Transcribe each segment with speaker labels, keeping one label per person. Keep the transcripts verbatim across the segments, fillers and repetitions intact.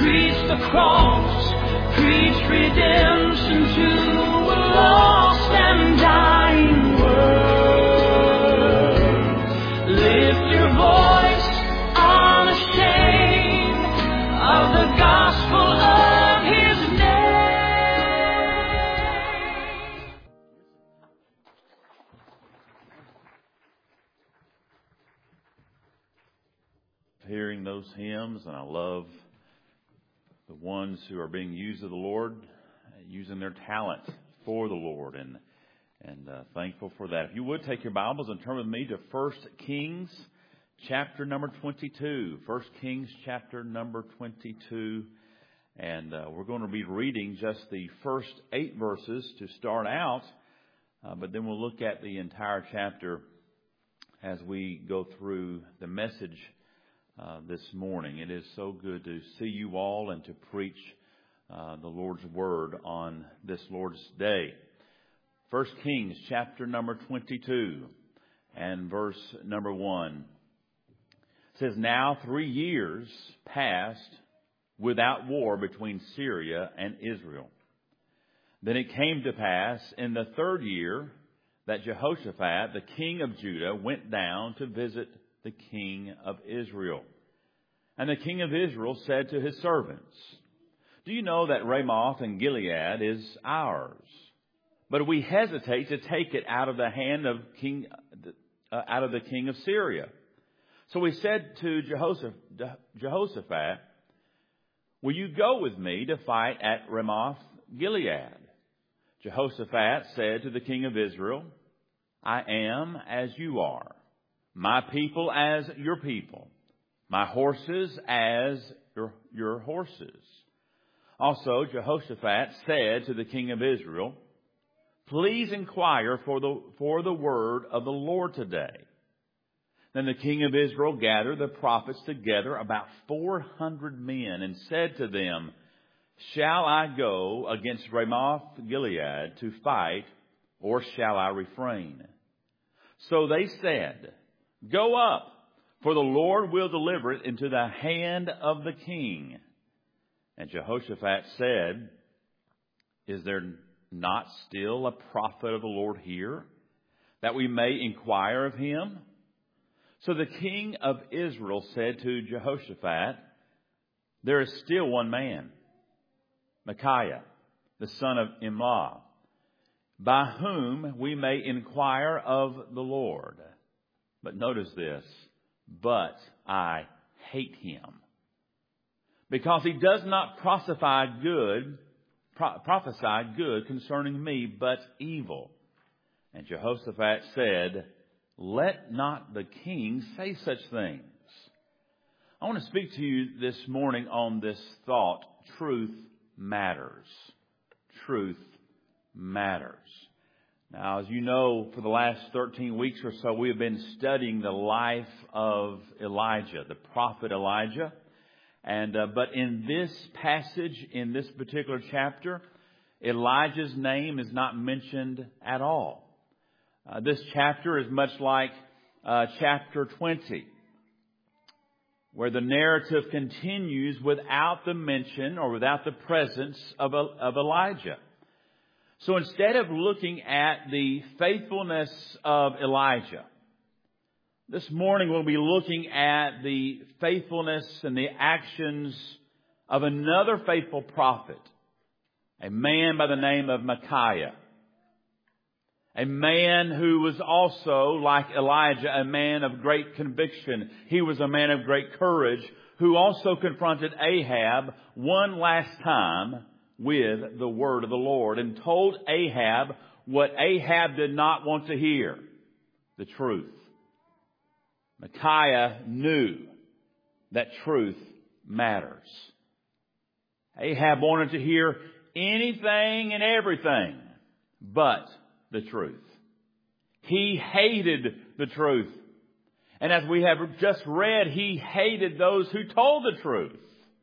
Speaker 1: Preach the cross, preach redemption to a lost and dying world. Lift your voice unashamed of the gospel of His name.
Speaker 2: Hearing those hymns, and I love the ones who are being used of the Lord, using their talent for the Lord, and and uh, thankful for that. If you would take your Bibles and turn with me to First Kings chapter number twenty-two. First Kings chapter number twenty-two, and uh, we're going to be reading just the first eight verses to start out, uh, but then we'll look at the entire chapter as we go through the message Uh, this morning. It is so good to see you all and to preach uh, the Lord's Word on this Lord's Day. First Kings chapter number twenty-two and verse number one. It says, "Now three years passed without war between Syria and Israel. Then it came to pass in the third year that Jehoshaphat, the king of Judah, went down to visit the king of Israel. And the king of Israel said to his servants, 'Do you know that Ramoth and Gilead is ours? But we hesitate to take it out of the hand of king, uh, out of the king of Syria.' So he said to Jehoshaphat, Jehoshaphat, 'Will you go with me to fight at Ramoth Gilead?' Jehoshaphat said to the king of Israel, 'I am as you are, my people as your people, my horses as your, your horses.' Also Jehoshaphat said to the king of Israel, 'Please inquire for the, for the word of the Lord today.' Then the king of Israel gathered the prophets together, about four hundred men, and said to them, 'Shall I go against Ramoth Gilead to fight, or shall I refrain?' So they said, 'Go up, for the Lord will deliver it into the hand of the king.' And Jehoshaphat said, 'Is there not still a prophet of the Lord here, that we may inquire of him?' So the king of Israel said to Jehoshaphat, 'There is still one man, Micaiah, the son of Imlah, by whom we may inquire of the Lord.' But notice this, 'But I hate him, because he does not prophesy good, pro- prophesy good concerning me, but evil.' And Jehoshaphat said, 'Let not the king say such things.'" I want to speak to you this morning on this thought: truth matters. Truth matters. Now, as you know, for the last thirteen weeks or so, we have been studying the life of Elijah, the prophet Elijah. And uh, but in this passage, in this particular chapter, Elijah's name is not mentioned at all. Uh, this chapter is much like uh, chapter twenty, where the narrative continues without the mention or without the presence of, of Elijah. So instead of looking at the faithfulness of Elijah, this morning we'll be looking at the faithfulness and the actions of another faithful prophet, a man by the name of Micaiah. A man who was also, like Elijah, a man of great conviction. He was a man of great courage who also confronted Ahab one last time with the word of the Lord and told Ahab what Ahab did not want to hear: the truth. Micaiah knew that truth matters. Ahab wanted to hear anything and everything but the truth. He hated the truth. And as we have just read, he hated those who told the truth.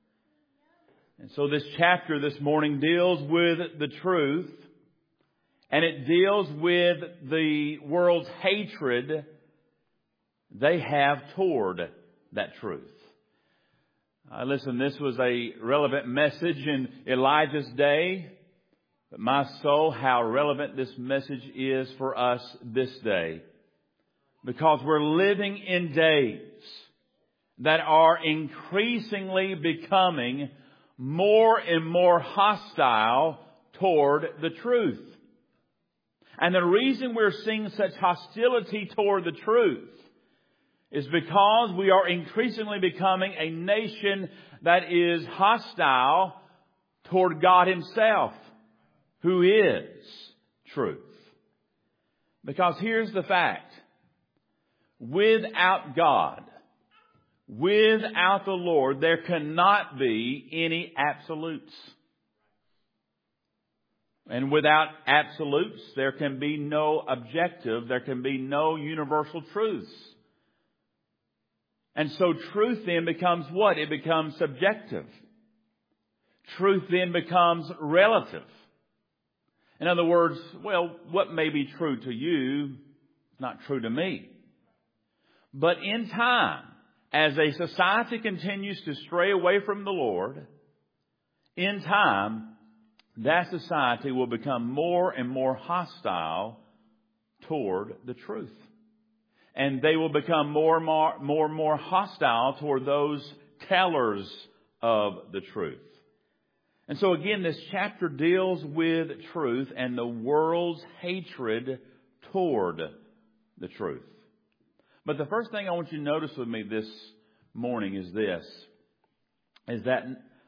Speaker 2: And so this chapter this morning deals with the truth, and it deals with the world's hatred they have toward that truth. Uh, listen, this was a relevant message in Elijah's day. But my soul, how relevant this message is for us this day. Because we're living in days that are increasingly becoming more and more hostile toward the truth. And the reason we're seeing such hostility toward the truth is because we are increasingly becoming a nation that is hostile toward God Himself, who is truth. Because here's the fact. Without God, without the Lord, there cannot be any absolutes. And without absolutes, there can be no objective, there can be no universal truths. And so truth then becomes what? It becomes subjective. Truth then becomes relative. In other words, well, what may be true to you is not true to me. But in time, as a society continues to stray away from the Lord, in time, that society will become more and more hostile toward the truth. And they will become more and more, more and more hostile toward those tellers of the truth. And so again, this chapter deals with truth and the world's hatred toward the truth. But the first thing I want you to notice with me this morning is this, is that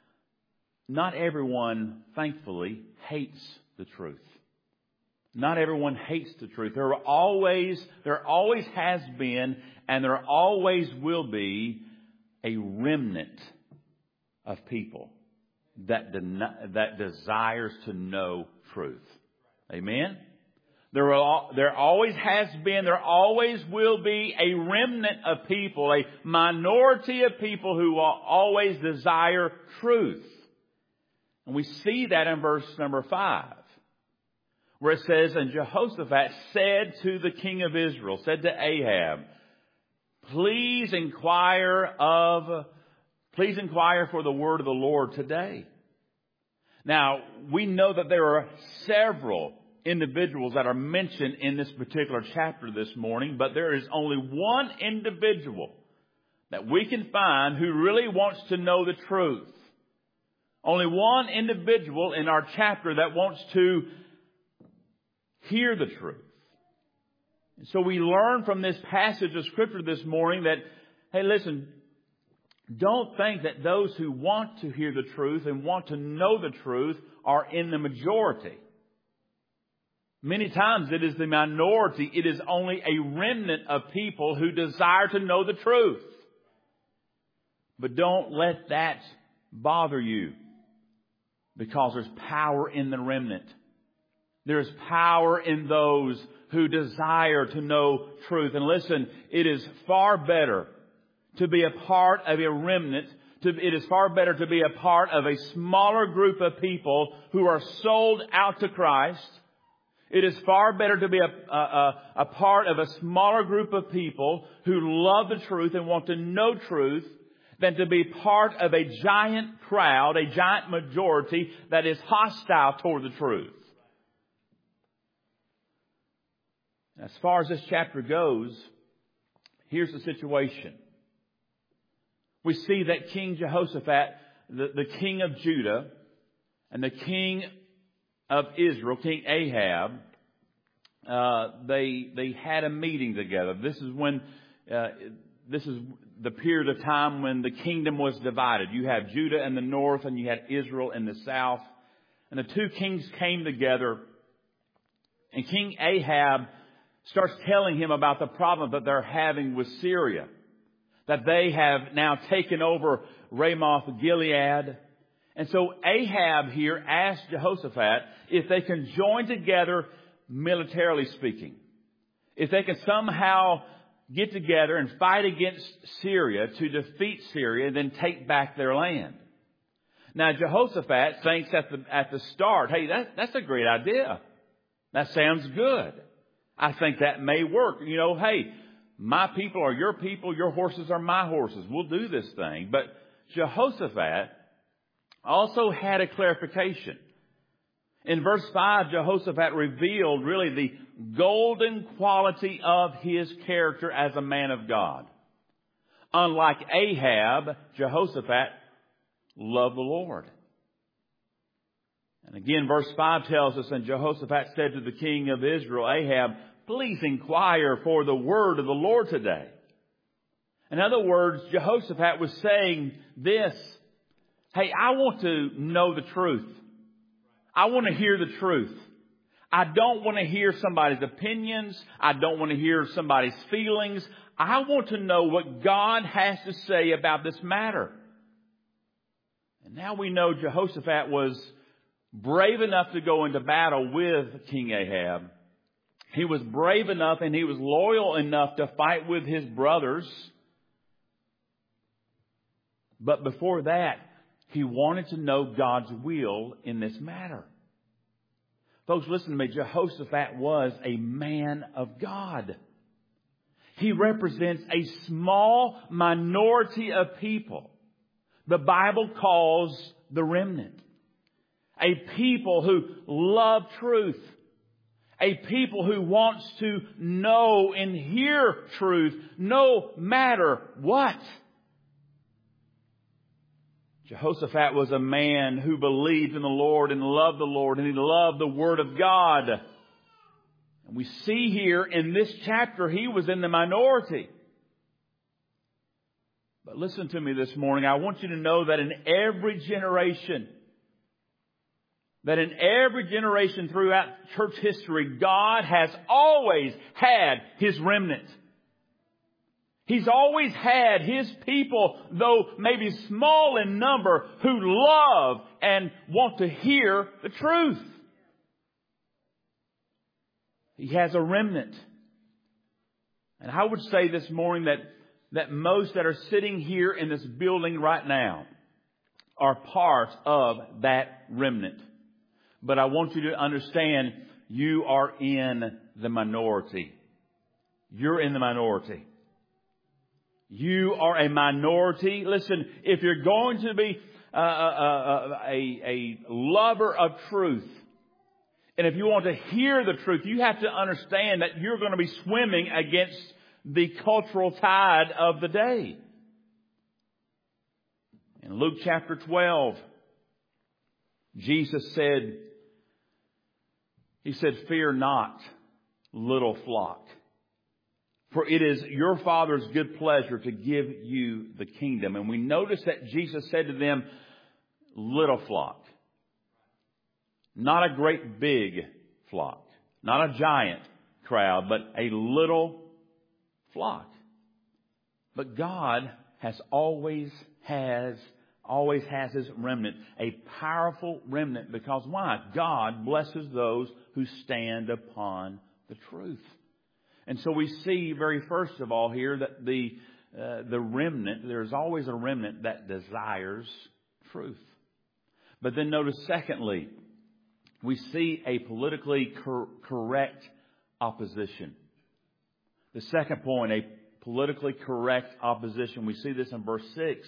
Speaker 2: not everyone, thankfully, hates the truth. Not everyone hates the truth. There are always, there always has been, and there always will be a remnant of people that deni- that desires to know truth. Amen? There are, there always has been, there always will be a remnant of people, a minority of people who will always desire truth. And we see that in verse number five, where it says, and Jehoshaphat said to the king of Israel, said to Ahab, please inquire of, please inquire for the word of the Lord today. Now, we know that there are several individuals that are mentioned in this particular chapter this morning, but there is only one individual that we can find who really wants to know the truth. Only one individual in our chapter that wants to hear the truth. And so we learn from this passage of Scripture this morning that, hey, listen, don't think that those who want to hear the truth and want to know the truth are in the majority. Many times it is the minority. It is only a remnant of people who desire to know the truth. But don't let that bother you, because there's power in the remnant. There's power in those who desire to know truth. And listen, it is far better to be a part of a remnant. To, it is far better to be a part of a smaller group of people who are sold out to Christ. It is far better to be a, a, a part of a smaller group of people who love the truth and want to know truth than to be part of a giant crowd, a giant majority that is hostile toward the truth. As far as this chapter goes, here's the situation. We see that King Jehoshaphat, the, the king of Judah, and the king of Israel, King Ahab, uh, they they had a meeting together. This is when uh, this is the period of time when the kingdom was divided. You have Judah in the north, and you had Israel in the south. And the two kings came together, and King Ahab starts telling him about the problem that they're having with Syria, that they have now taken over Ramoth Gilead. And so Ahab here asked Jehoshaphat if they can join together militarily speaking. If they can somehow get together and fight against Syria to defeat Syria and then take back their land. Now Jehoshaphat thinks at the, at the start, hey, that, that's a great idea. That sounds good. I think that may work. You know, hey, my people are your people, your horses are my horses. We'll do this thing. But Jehoshaphat also had a clarification. In verse five, Jehoshaphat revealed really the golden quality of his character as a man of God. Unlike Ahab, Jehoshaphat loved the Lord. And again, verse five tells us, and Jehoshaphat said to the king of Israel, Ahab, please inquire for the word of the Lord today. In other words, Jehoshaphat was saying this, hey, I want to know the truth. I want to hear the truth. I don't want to hear somebody's opinions. I don't want to hear somebody's feelings. I want to know what God has to say about this matter. And now we know Jehoshaphat was brave enough to go into battle with King Ahab. He was brave enough and he was loyal enough to fight with his brothers. But before that, he wanted to know God's will in this matter. Folks, listen to me. Jehoshaphat was a man of God. He represents a small minority of people the Bible calls the remnant. A people who love truth. A people who wants to know and hear truth no matter what. Jehoshaphat was a man who believed in the Lord and loved the Lord, and he loved the Word of God. And we see here in this chapter he was in the minority. But listen to me this morning. I want you to know that in every generation, that in every generation throughout church history, God has always had His remnant. He's always had His people, though maybe small in number, who love and want to hear the truth. He has a remnant. And I would say this morning that, that most that are sitting here in this building right now are part of that remnant. But I want you to understand, you are in the minority. You're in the minority. You are a minority. Listen, if you're going to be uh, uh, uh, a, a lover of truth, and if you want to hear the truth, you have to understand that you're going to be swimming against the cultural tide of the day. In Luke chapter twelve, Jesus said, He said, "Fear not, little flock. For it is your Father's good pleasure to give you the kingdom." And we notice that Jesus said to them, little flock. Not a great big flock. Not a giant crowd, but a little flock. But God has always has, always has His remnant. A powerful remnant. Because why? God blesses those who stand upon the truth. And so we see very first of all here that the uh, the remnant, there's always a remnant that desires truth. But then notice secondly, we see a politically cor- correct opposition. The second point, a politically correct opposition. We see this in verse six.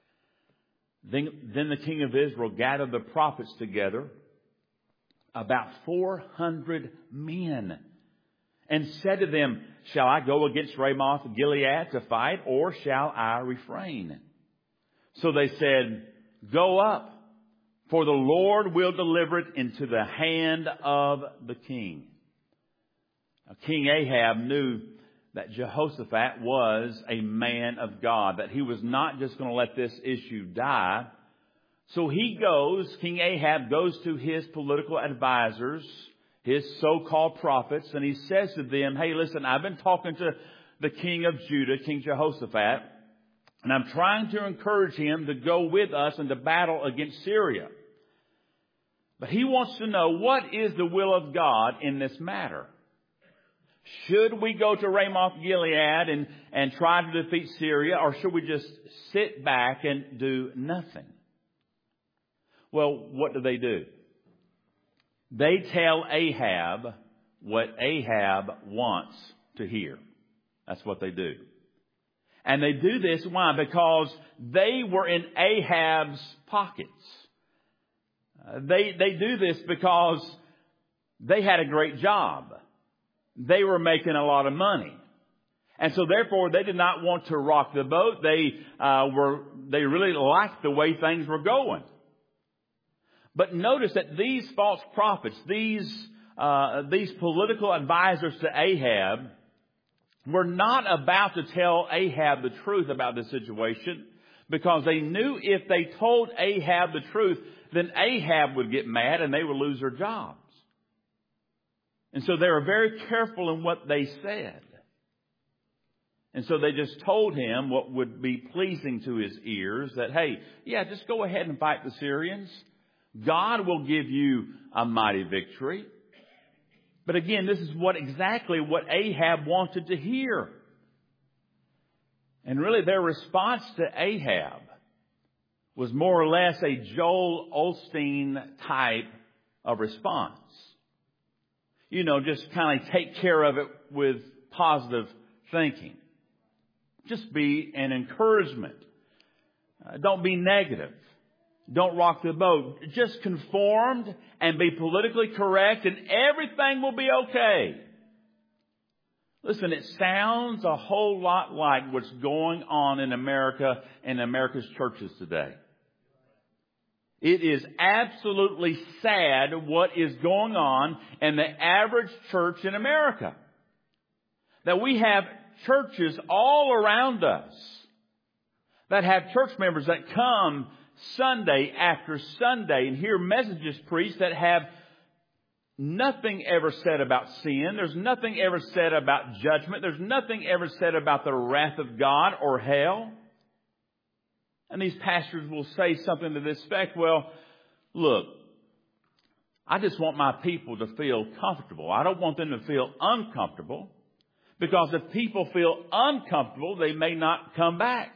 Speaker 2: Then, then the king of Israel gathered the prophets together, about four hundred men, and said to them, "Shall I go against Ramoth Gilead to fight, or shall I refrain?" So they said, "Go up, for the Lord will deliver it into the hand of the king." Now, King Ahab knew that Jehoshaphat was a man of God, that he was not just going to let this issue die. So he goes, King Ahab goes to his political advisors, his so-called prophets, and he says to them, "Hey, listen, I've been talking to the king of Judah, King Jehoshaphat, and I'm trying to encourage him to go with us into battle against Syria. But he wants to know, what is the will of God in this matter? Should we go to Ramoth Gilead and, and try to defeat Syria, or should we just sit back and do nothing?" Well, what do they do? They tell Ahab what Ahab wants to hear. That's what they do. And they do this, why? Because they were in Ahab's pockets. Uh, they, they do this because they had a great job. They were making a lot of money. And so therefore they did not want to rock the boat. They, uh, were, they really liked the way things were going. But notice that these false prophets, these, uh, these political advisors to Ahab, were not about to tell Ahab the truth about the situation, because they knew if they told Ahab the truth, then Ahab would get mad and they would lose their jobs. And so they were very careful in what they said. And so they just told him what would be pleasing to his ears, that, hey, yeah, just go ahead and fight the Syrians. God will give you a mighty victory. But again, this is what exactly what Ahab wanted to hear. And really their response to Ahab was more or less a Joel Osteen type of response. You know, just kind of take care of it with positive thinking. Just be an encouragement. Uh, don't be negative. Don't rock the boat. Just conformed and be politically correct and everything will be okay. Listen, it sounds a whole lot like what's going on in America and America's churches today. It is absolutely sad what is going on in the average church in America. That we have churches all around us that have church members that come Sunday after Sunday and hear messages preached that have nothing ever said about sin. There's nothing ever said about judgment. There's nothing ever said about the wrath of God or hell. And these pastors will say something to this effect, well, look, I just want my people to feel comfortable. I don't want them to feel uncomfortable, because if people feel uncomfortable, they may not come back.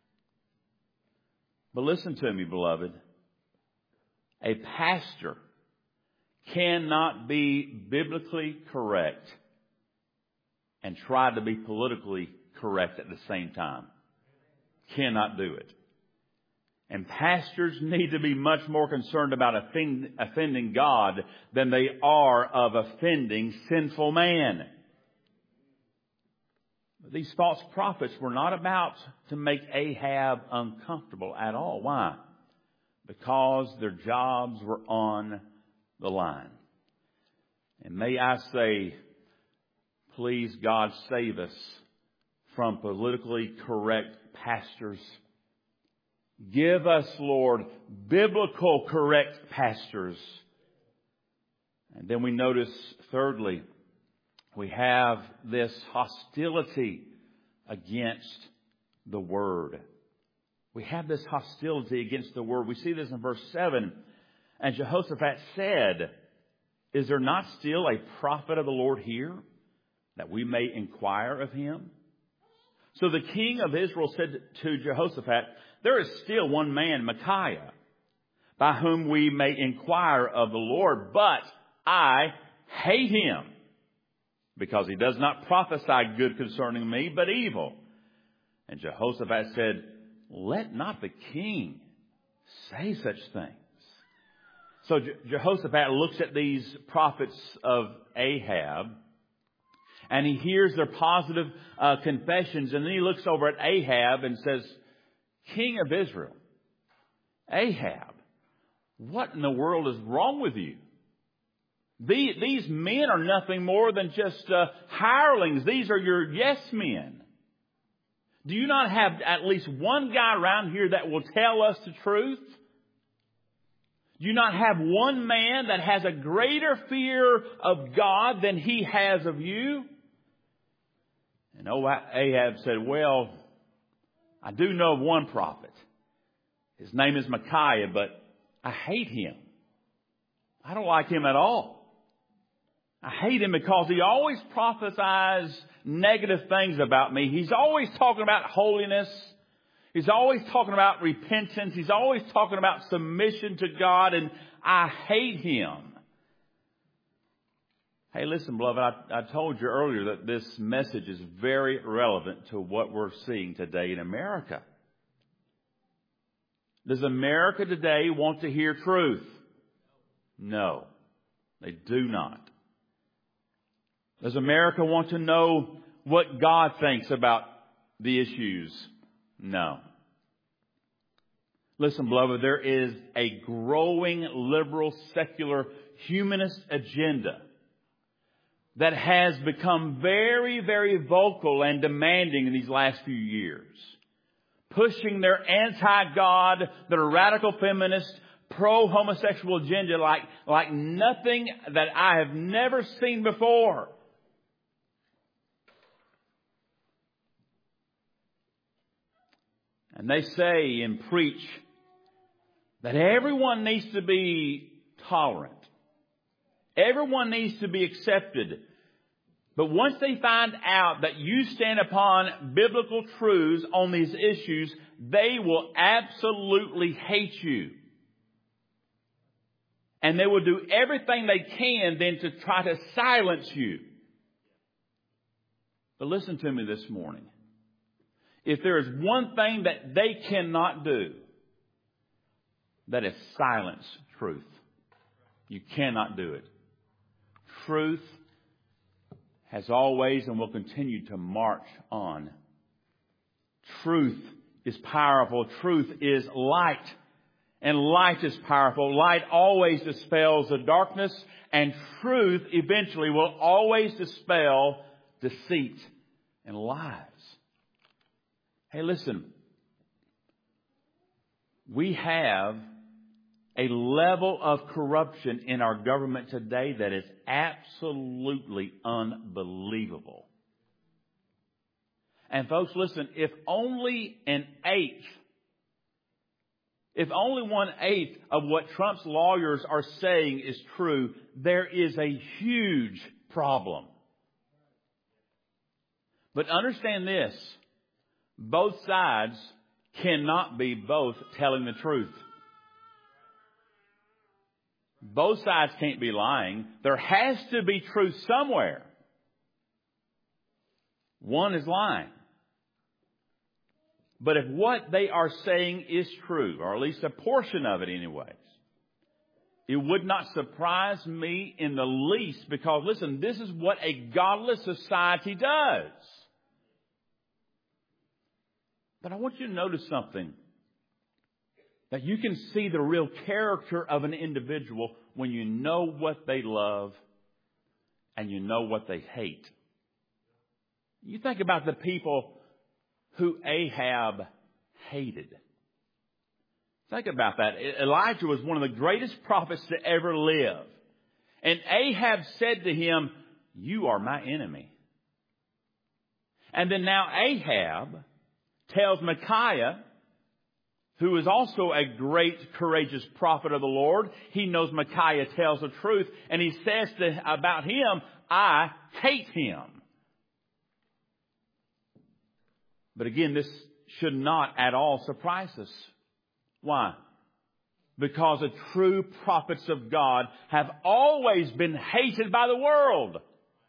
Speaker 2: But listen to me, beloved. A pastor cannot be biblically correct and try to be politically correct at the same time. Cannot do it. And pastors need to be much more concerned about offend, offending God than they are of offending sinful man. These false prophets were not about to make Ahab uncomfortable at all. Why? Because their jobs were on the line. And may I say, please God save us from politically correct pastors. Give us, Lord, biblical correct pastors. And then we notice, thirdly, we have this hostility against the Word. We have this hostility against the Word. We see this in verse seven. And Jehoshaphat said, is there not still a prophet of the Lord here, that we may inquire of him? So the king of Israel said to Jehoshaphat, there is still one man, Micaiah, by whom we may inquire of the Lord, but I hate him, because he does not prophesy good concerning me, but evil. And Jehoshaphat said, let not the king say such things. So Je- Jehoshaphat looks at these prophets of Ahab, and he hears their positive uh, confessions, and then he looks over at Ahab and says, King of Israel, Ahab, what in the world is wrong with you? These, these men are nothing more than just uh, hirelings. These are your yes men. Do you not have at least one guy around here that will tell us the truth? Do you not have one man that has a greater fear of God than he has of you? And Ahab said, well, I do know of one prophet. His name is Micaiah, but I hate him. I don't like him at all. I hate him because he always prophesies negative things about me. He's always talking about holiness. He's always talking about repentance. He's always talking about submission to God, and I hate him. Hey, listen, beloved, I, I told you earlier that this message is very relevant to what we're seeing today in America. Does America today want to hear truth? No, they do not. Does America want to know what God thinks about the issues? No. Listen, beloved, there is a growing liberal, secular, humanist agenda that has become very, very vocal and demanding in these last few years, pushing their anti-God, their radical feminist, pro-homosexual agenda like, like nothing that I have never seen before. And they say and preach that everyone needs to be tolerant. Everyone needs to be accepted. But once they find out that you stand upon biblical truths on these issues, they will absolutely hate you. And they will do everything they can then to try to silence you. But listen to me this morning. If there is one thing that they cannot do, that is silence truth. You cannot do it. Truth has always and will continue to march on. Truth is powerful. Truth is light. And light is powerful. Light always dispels the darkness. And truth eventually will always dispel deceit and lies. Hey, listen. We have a level of corruption in our government today that is absolutely unbelievable. And folks, listen, if only an eighth, if only one eighth of what Trump's lawyers are saying is true, there is a huge problem. But understand this, both sides cannot be both telling the truth. Both sides can't be lying. There has to be truth somewhere. One is lying. But if what they are saying is true, or at least a portion of it anyways, it would not surprise me in the least because, listen, this is what a godless society does. But I want you to notice something. That you can see the real character of an individual when you know what they love and you know what they hate. You think about the people who Ahab hated. Think about that. Elijah was one of the greatest prophets to ever live. And Ahab said to him, "You are my enemy." And then now Ahab tells Micaiah, who is also a great, courageous prophet of the Lord. He knows Micaiah tells the truth. And he says to, about him, "I hate him." But again, this should not at all surprise us. Why? Because the true prophets of God have always been hated by the world.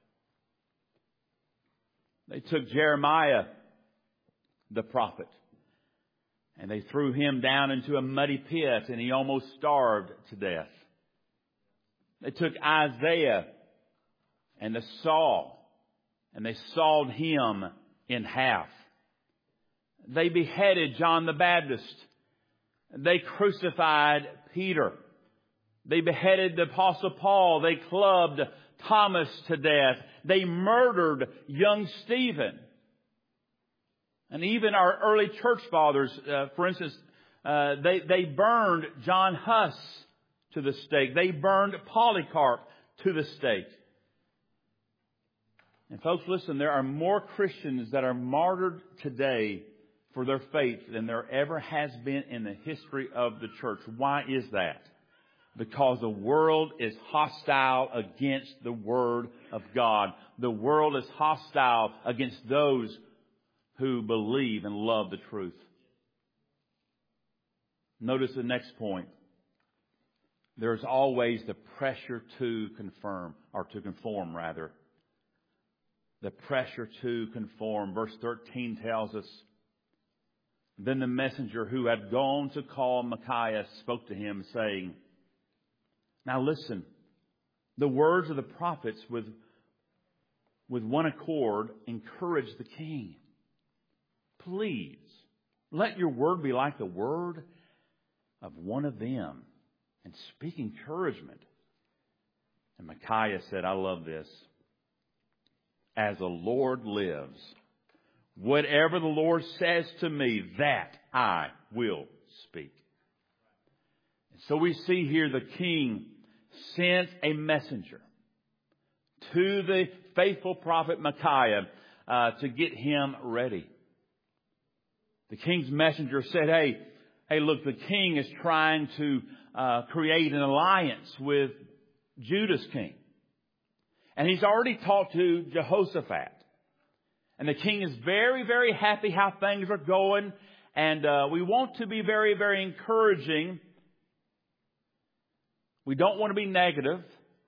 Speaker 2: They took Jeremiah, the prophet, and they threw him down into a muddy pit, and he almost starved to death. They took Isaiah and the saw, and they sawed him in half. They beheaded John the Baptist. They crucified Peter. They beheaded the Apostle Paul. They clubbed Thomas to death. They murdered young Stephen. And even our early church fathers, uh, for instance, uh, they, they burned John Huss to the stake. They burned Polycarp to the stake. And folks, listen, there are more Christians that are martyred today for their faith than there ever has been in the history of the church. Why is that? Because the world is hostile against the Word of God. The world is hostile against those who believe and love the truth. Notice the next point. there's always the pressure to confirm, or to conform rather. The pressure to conform. Verse thirteen tells us, then the messenger who had gone to call Micaiah spoke to him, saying, now listen, the words of the prophets with, with one accord encourage the king. Please, let your word be like the word of one of them, and speak encouragement. And Micaiah said, I love this. As the Lord lives, whatever the Lord says to me, that I will speak. And so we see here the king sent a messenger to the faithful prophet Micaiah uh, to get him ready. The king's messenger said, hey, hey, look, the king is trying to uh, create an alliance with Judah's king. And he's already talked to Jehoshaphat. And the king is very, very happy how things are going. And uh, we want to be very, very encouraging. We don't want to be negative.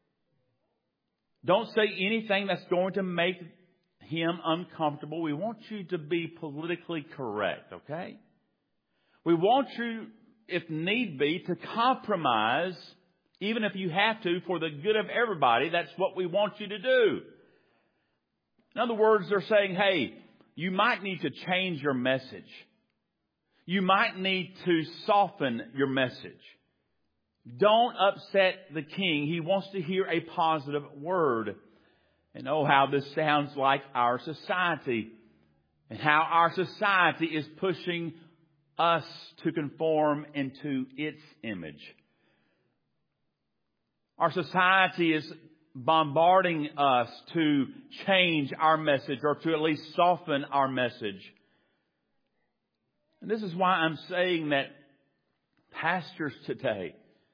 Speaker 2: Don't say anything that's going to make him uncomfortable. We want you to be politically correct, okay? We want you, if need be, to compromise, even if you have to, for the good of everybody. That's what we want you to do. In other words, they're saying, hey, you might need to change your message. You might need to soften your message. Don't upset the king. He wants to hear a positive word. And oh, how this sounds like our society. And how our society is pushing us to conform into its image. Our society is bombarding us to change our message, or to at least soften our message. And this is why I'm saying that pastors today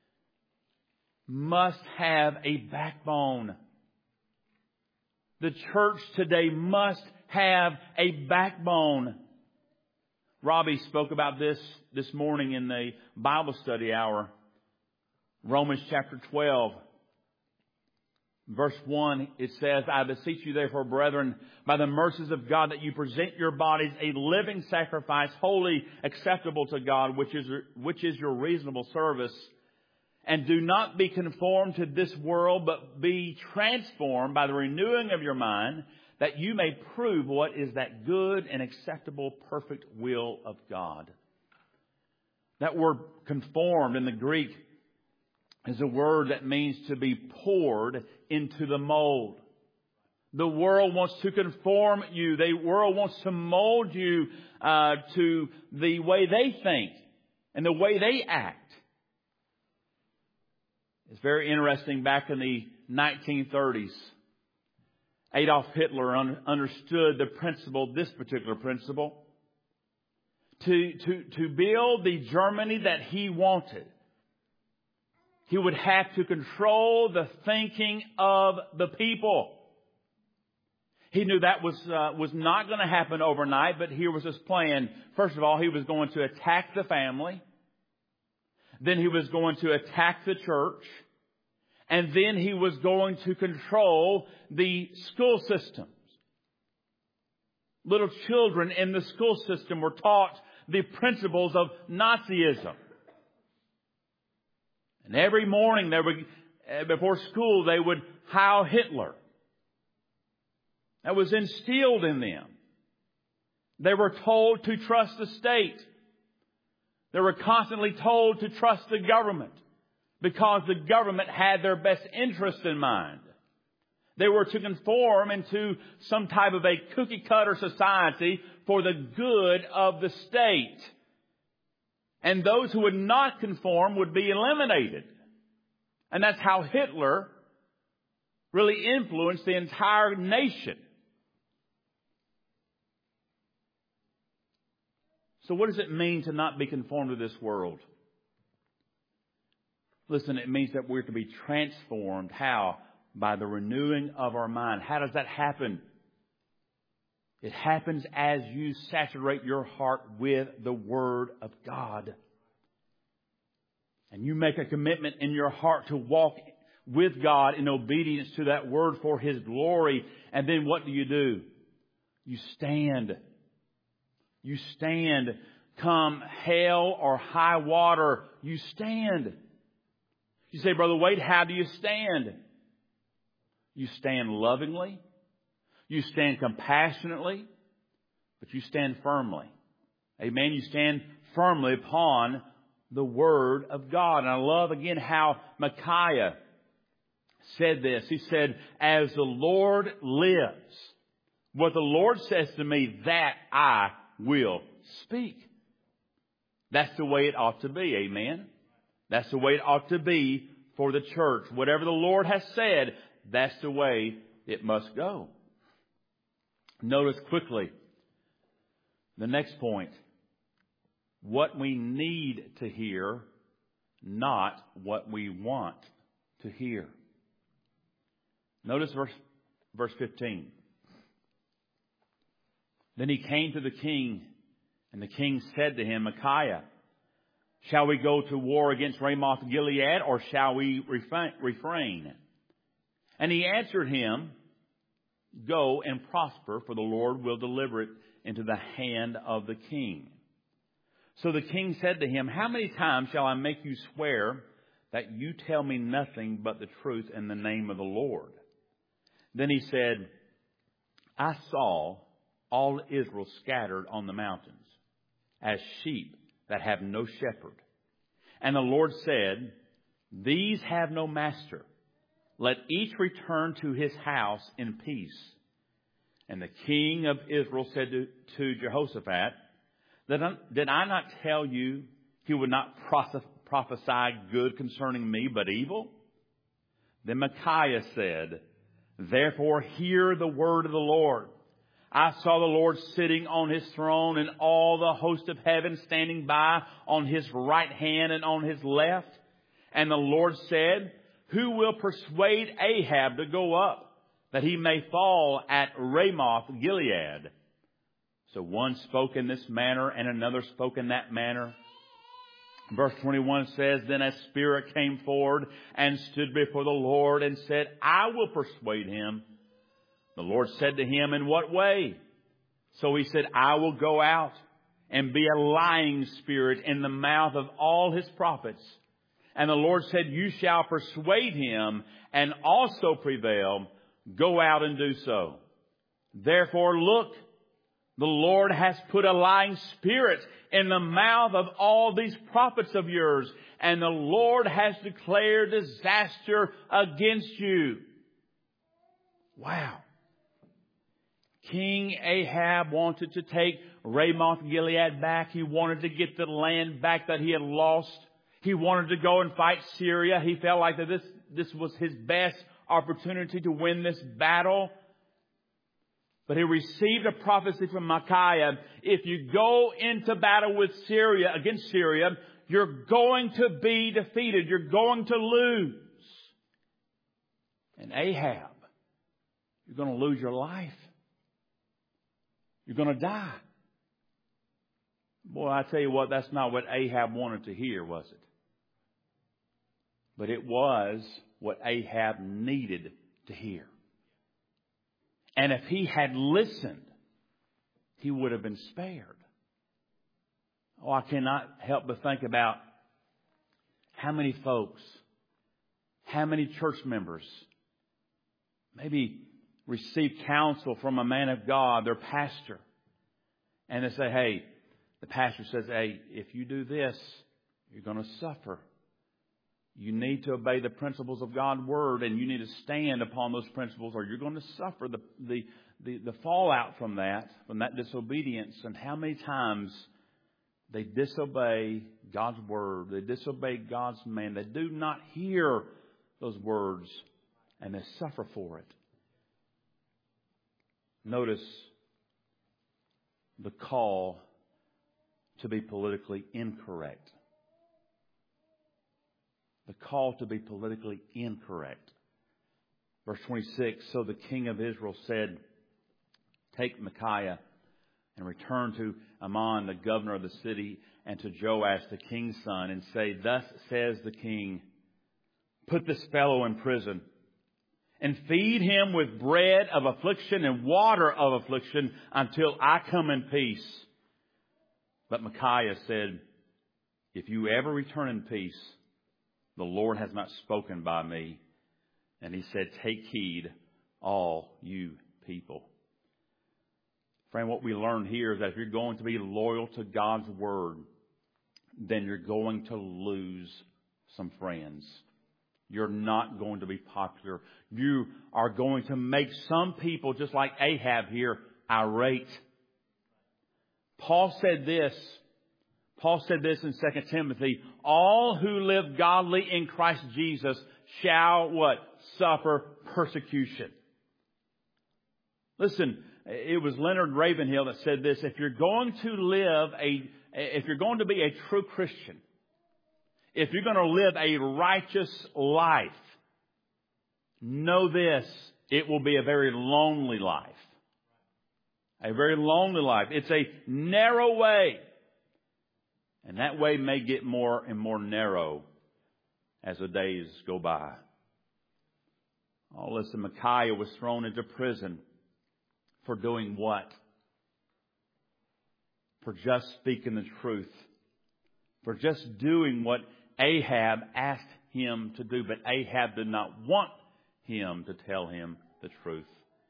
Speaker 2: must have a backbone. The church today must have a backbone. Robbie spoke about this this morning in the Bible study hour. Romans chapter twelve. Verse one, it says, I beseech you therefore, brethren, by the mercies of God, that you present your bodies a living sacrifice, wholly acceptable to God, which is, which is your reasonable service. And do not be conformed to this world, but be transformed by the renewing of your mind, that you may prove what is that good and acceptable, perfect will of God. That word conformed in the Greek is a word that means to be poured into the mold. The world wants to conform you. The world wants to mold you uh, to the way they think and the way they act. It's very interesting. Back in the nineteen thirties, Adolf Hitler un- understood the principle, this particular principle, to, to, to build the Germany that he wanted. He would have to control the thinking of the people. He knew that was uh, was not going to happen overnight, but here was his plan. First of all, he was going to attack the family. Then he was going to attack the church. And then he was going to control the school systems. Little children in the school system were taught the principles of Nazism. And every morning they would, before school, they would Heil Hitler. That was instilled in them. They were told to trust the state. They were constantly told to trust the government, because the government had their best interest in mind. They were to conform into some type of a cookie-cutter society for the good of the state. And those who would not conform would be eliminated. And that's how Hitler really influenced the entire nation. So what does it mean to not be conformed to this world? Listen, it means that we're to be transformed. How? By the renewing of our mind. How does that happen? It happens as you saturate your heart with the Word of God. and you make a commitment in your heart to walk with God in obedience to that word for His glory, and then what do you do? You stand. You stand. Come hell or high water, you stand. You say, Brother Wade, how do you stand? You stand lovingly. You stand compassionately. But you stand firmly. Amen. You stand firmly upon the Word of God. And I love again how Micaiah said this. He said, as the Lord lives, what the Lord says to me, that I will speak. That's the way it ought to be. Amen. That's the way it ought to be for the church. Whatever the Lord has said, that's the way it must go. Notice quickly the next point. What we need to hear, not what we want to hear. Notice verse, verse fifteen. Then he came to the king, and the king said to him, Micaiah, shall we go to war against Ramoth Gilead, or shall we refrain? And he answered him, go and prosper, for the Lord will deliver it into the hand of the king. So the king said to him, how many times shall I make you swear that you tell me nothing but the truth in the name of the Lord? Then he said, I saw all Israel scattered on the mountains, as sheep that have no shepherd. And the Lord said, these have no master. Let each return to his house in peace. And the king of Israel said to, to Jehoshaphat, did I not tell you he would not prophesy good concerning me, but evil? Then Micaiah said, therefore hear the word of the Lord. I saw the Lord sitting on His throne, and all the host of heaven standing by on His right hand and on His left. And the Lord said, who will persuade Ahab to go up, that he may fall at Ramoth Gilead? So one spoke in this manner, and another spoke in that manner. Verse twenty-one says, then a spirit came forward and stood before the Lord and said, I will persuade him. The Lord said to him, in what way? So he said, I will go out and be a lying spirit in the mouth of all his prophets. And the Lord said, you shall persuade him and also prevail. Go out and do so. Therefore, look, the Lord has put a lying spirit in the mouth of all these prophets of yours, and the Lord has declared disaster against you. Wow. King Ahab wanted to take Ramoth Gilead back. He wanted to get the land back that he had lost. He wanted to go and fight Syria. He felt like that this, this was his best opportunity to win this battle. But he received a prophecy from Micaiah. If you go into battle with Syria, against Syria, you're going to be defeated. You're going to lose. And Ahab, you're going to lose your life. You're going to die. Boy, I tell you what, that's not what Ahab wanted to hear, was it? But it was what Ahab needed to hear. And if he had listened, he would have been spared. Oh, I cannot help but think about how many folks, how many church members maybe receive counsel from a man of God, their pastor. And they say, hey, the pastor says, hey, if you do this, you're going to suffer. You need to obey the principles of God's Word, and you need to stand upon those principles, or you're going to suffer the, the, the, the fallout from that, from that disobedience. And how many times they disobey God's Word, they disobey God's man, they do not hear those words, and they suffer for it. Notice the call to be politically incorrect. The call to be politically incorrect. Verse twenty-six, so the king of Israel said, take Micaiah, and return to Amon, the governor of the city, and to Joash, the king's son, and say, Thus says the king, put this fellow in prison, and feed him with bread of affliction and water of affliction until I come in peace. But Micaiah said, If you ever return in peace, the Lord has not spoken by me. And he said, Take heed, all you people. Friend, what we learn here is that if you're going to be loyal to God's Word, then you're going to lose some friends. You're not going to be popular. You are going to make some people, just like Ahab here, irate. Paul said this. Paul said this in Second Timothy. All who live godly in Christ Jesus shall what? Suffer persecution. Listen, it was Leonard Ravenhill that said this. If you're going to live a, if you're going to be a true Christian, if you're going to live a righteous life, know this, it will be a very lonely life. A very lonely life. It's a narrow way. And that way may get more and more narrow as the days go by. Oh, listen, Micaiah was thrown into prison for doing what? For just speaking the truth. For just doing what Ahab asked him to do. But Ahab did not want him to tell him the truth.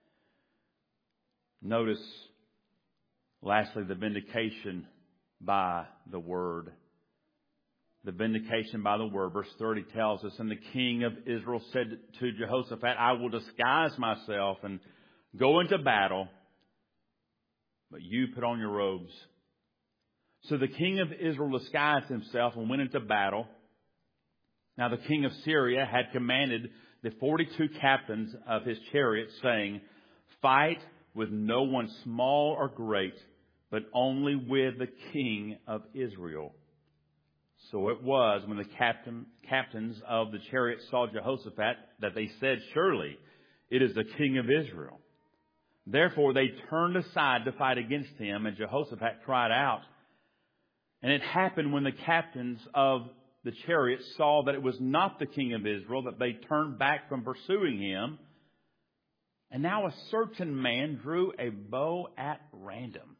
Speaker 2: Notice, lastly, the vindication by the word. The vindication by the word. Verse thirty tells us, And the king of Israel said to Jehoshaphat, I will disguise myself and go into battle, but you put on your robes. So the king of Israel disguised himself and went into battle. Now the king of Syria had commanded the forty-two captains of his chariots, saying, Fight with no one small or great, but only with the king of Israel. So it was when the captain, captains of the chariots saw Jehoshaphat that they said, Surely it is the king of Israel. Therefore they turned aside to fight against him, and Jehoshaphat cried out. And it happened when the captains of the chariots saw that it was not the king of Israel, that they turned back from pursuing him. And now a certain man drew a bow at random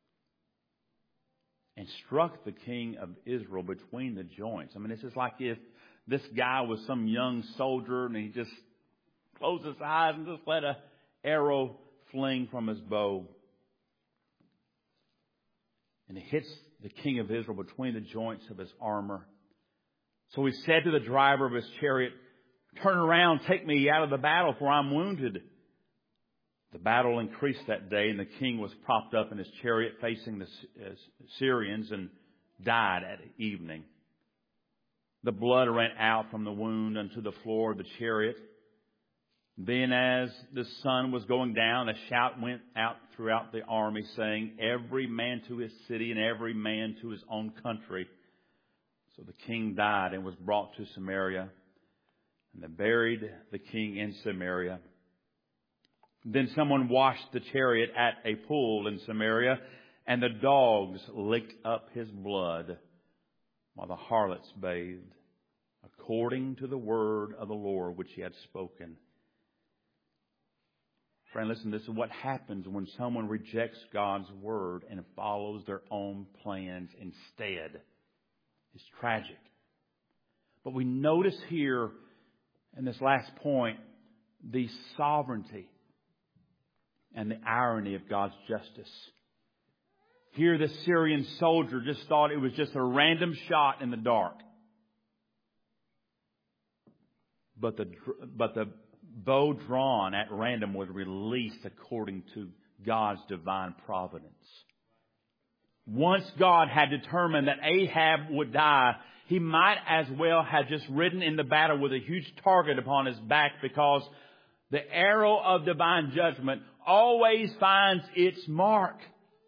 Speaker 2: and struck the king of Israel between the joints. I mean, it's just like if this guy was some young soldier and he just closed his eyes and just let an arrow fling from his bow. And it hits the king of Israel between the joints of his armor. So he said to the driver of his chariot, Turn around, take me out of the battle, for I'm wounded. The battle increased that day, and the king was propped up in his chariot facing the Syrians and died at evening. The blood ran out from the wound unto the floor of the chariot. Then as the sun was going down, a shout went out throughout the army, saying, Every man to his city and every man to his own country. So the king died and was brought to Samaria. And they buried the king in Samaria. Then someone washed the chariot at a pool in Samaria, and the dogs licked up his blood while the harlots bathed, according to the word of the Lord which he had spoken. Friend, listen, this is what happens when someone rejects God's word and follows their own plans instead. It's tragic. But we notice here in this last point the sovereignty and the irony of God's justice. Here the Syrian soldier just thought it was just a random shot in the dark. But the, but the bow drawn at random was released according to God's divine providence. Once God had determined that Ahab would die, he might as well have just ridden in the battle with a huge target upon his back, because the arrow of divine judgment always finds its mark.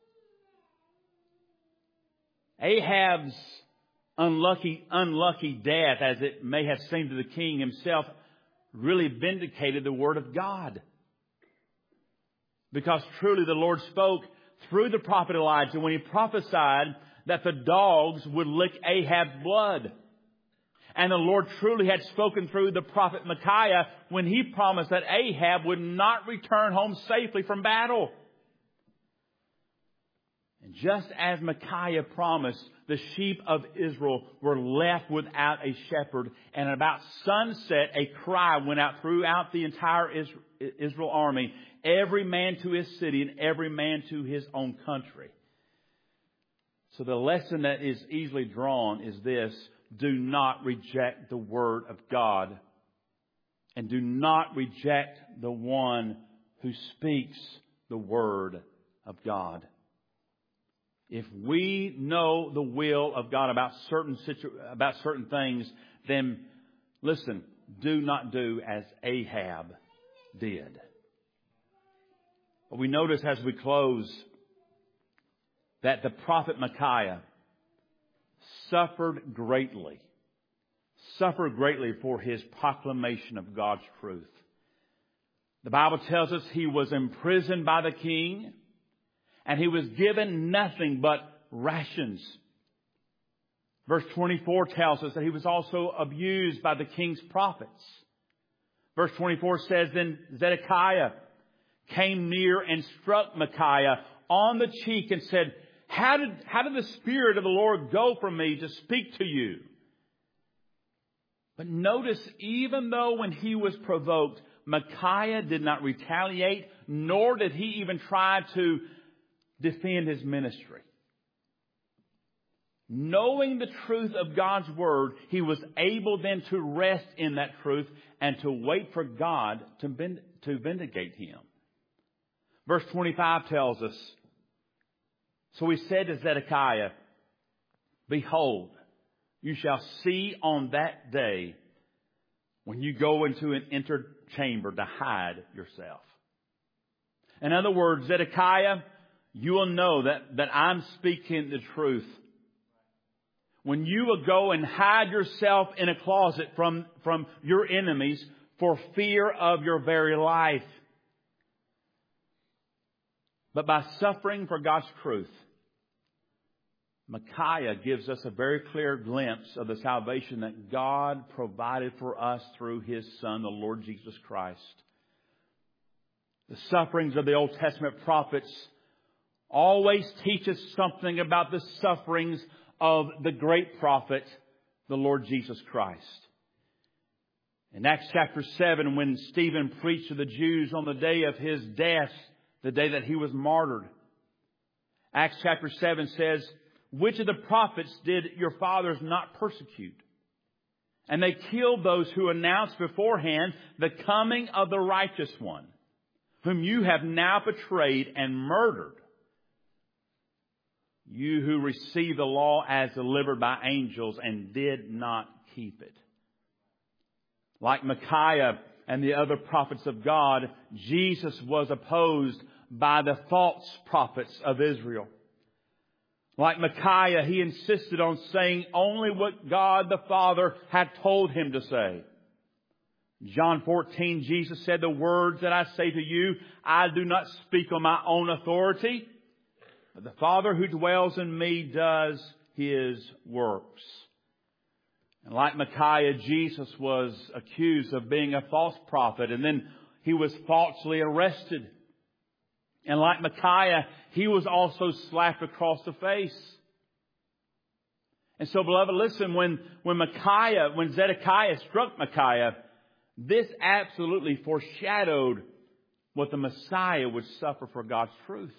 Speaker 2: Ahab's unlucky, unlucky death, as it may have seemed to the king himself, really vindicated the word of God. Because truly the Lord spoke through the prophet Elijah when he prophesied that the dogs would lick Ahab's blood. And the Lord truly had spoken through the prophet Micaiah when he promised that Ahab would not return home safely from battle. And just as Micaiah promised, the sheep of Israel were left without a shepherd. And about sunset, a cry went out throughout the entire Israel army, every man to his city and every man to his own country. So the lesson that is easily drawn is this: do not reject the Word of God, and do not reject the one who speaks the Word of God. If we know the will of God about certain situ- about certain things, then listen, do not do as Ahab did. But we notice as we close that the prophet Micaiah suffered greatly, suffered greatly for his proclamation of God's truth. The Bible tells us he was imprisoned by the king, and he was given nothing but rations. Verse twenty-four tells us that he was also abused by the king's prophets. Verse twenty-four says, then Zedekiah came near and struck Micaiah on the cheek and said, How did, how did the Spirit of the Lord go from me to speak to you? But notice, even though when he was provoked, Micaiah did not retaliate, nor did he even try to defend his ministry. Knowing the truth of God's Word, he was able then to rest in that truth and to wait for God to, vind- to vindicate him. Verse twenty-five tells us, so he said to Zedekiah, behold, you shall see on that day when you go into an inner chamber to hide yourself. In other words, Zedekiah, you will know that, that I'm speaking the truth. When you will go and hide yourself in a closet from, from your enemies for fear of your very life. But by suffering for God's truth, Micaiah gives us a very clear glimpse of the salvation that God provided for us through His Son, the Lord Jesus Christ. The sufferings of the Old Testament prophets always teach us something about the sufferings of the great prophet, the Lord Jesus Christ. In Acts chapter seven, when Stephen preached to the Jews on the day of his death, the day that he was martyred, Acts chapter seven says, which of the prophets did your fathers not persecute? And they killed those who announced beforehand the coming of the righteous one, whom you have now betrayed and murdered. You who received the law as delivered by angels and did not keep it. Like Micaiah and the other prophets of God, Jesus was opposed by the false prophets of Israel. Like Micaiah, he insisted on saying only what God the Father had told him to say. John fourteen, Jesus said, the words that I say to you, I do not speak on my own authority, but the Father who dwells in me does His works. And like Micaiah, Jesus was accused of being a false prophet, and then he was falsely arrested. And like Micaiah, he was also slapped across the face. And so, beloved, listen, when, when Micaiah, when Zedekiah struck Micaiah, this absolutely foreshadowed what the Messiah would suffer for God's truth.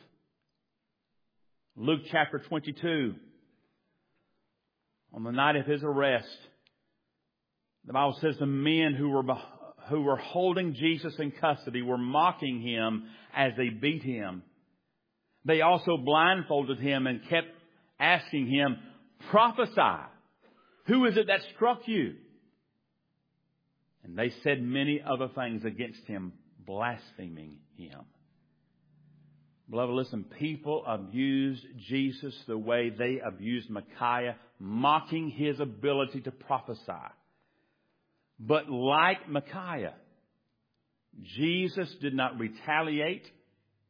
Speaker 2: Luke chapter twenty-two, on the night of his arrest, the Bible says the men who were who were holding Jesus in custody were mocking him as they beat him. They also blindfolded him and kept asking him, prophesy, who is it that struck you? And they said many other things against him, blaspheming him. Beloved, listen, people abused Jesus the way they abused Micaiah, mocking his ability to prophesy. But like Micaiah, Jesus did not retaliate,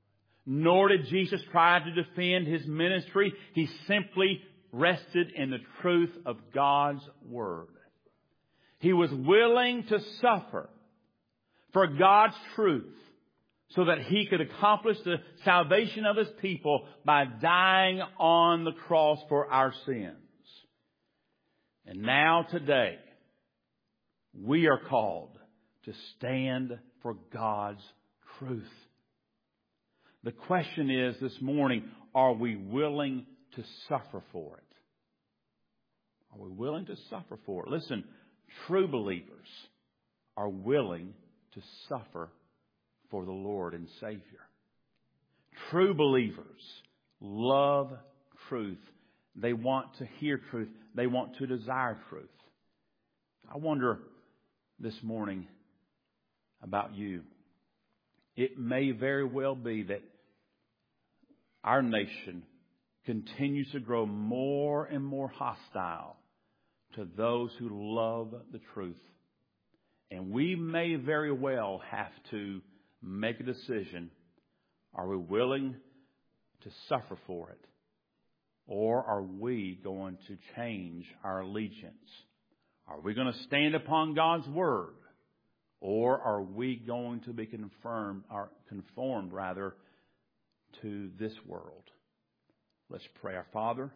Speaker 2: nor did Jesus try to defend His ministry. He simply rested in the truth of God's Word. He was willing to suffer for God's truth so that He could accomplish the salvation of His people by dying on the cross for our sins. And now today, we are called to stand for God's truth. The question is this morning, are we willing to suffer for it? Are we willing to suffer for it? Listen, true believers are willing to suffer for the Lord and Savior. True believers love truth. They want to hear truth. They want to desire truth. I wonder this morning about you. It may very well be that our nation continues to grow more and more hostile to those who love the truth. And we may very well have to make a decision. Are we willing to suffer for it? Or are we going to change our allegiance? Are we going to stand upon God's Word? Or are we going to be confirmed, or conformed rather, to this world? Let's pray. Our Father,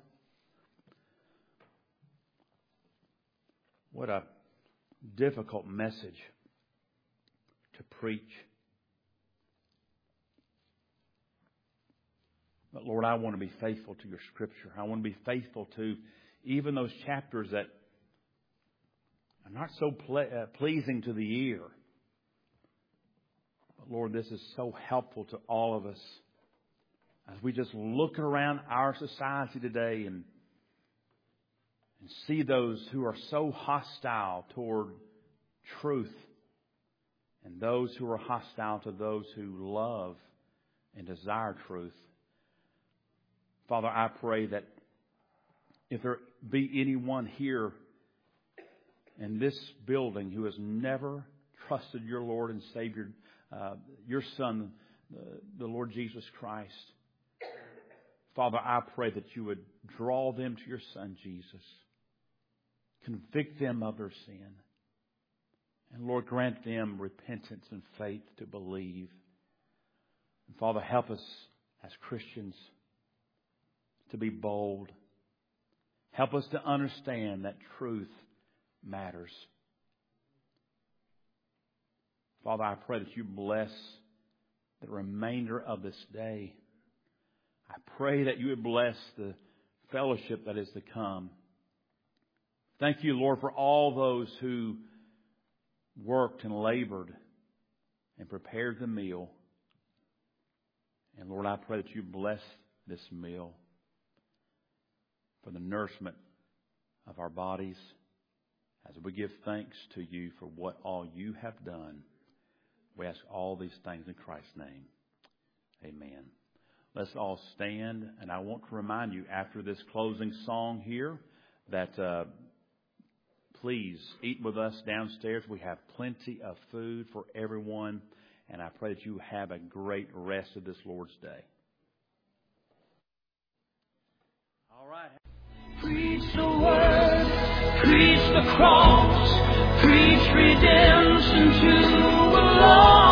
Speaker 2: what a difficult message to preach. But Lord, I want to be faithful to Your Scripture. I want to be faithful to even those chapters that are not so ple- uh, pleasing to the ear. But Lord, this is so helpful to all of us as we just look around our society today and, and see those who are so hostile toward truth and those who are hostile to those who love and desire truth. Father, I pray that if there be anyone here in this building who has never trusted Your Lord and Savior, uh, Your Son, uh, the Lord Jesus Christ, Father, I pray that You would draw them to Your Son, Jesus. Convict them of their sin. And Lord, grant them repentance and faith to believe. And Father, help us as Christians to be bold. Help us to understand that truth matters. Father, I pray that You bless the remainder of this day. I pray that You would bless the fellowship that is to come. Thank You, Lord, for all those who worked and labored and prepared the meal. And Lord, I pray that You bless this meal for the nourishment of our bodies as we give thanks to You for what all You have done. We ask all these things in Christ's name. Amen. Let's all stand, and I want to remind you after this closing song here that uh, please eat with us downstairs. We have plenty of food for everyone, and I pray that you have a great rest of this Lord's Day. All right.
Speaker 1: Preach the word, preach the cross, preach redemption to the lost.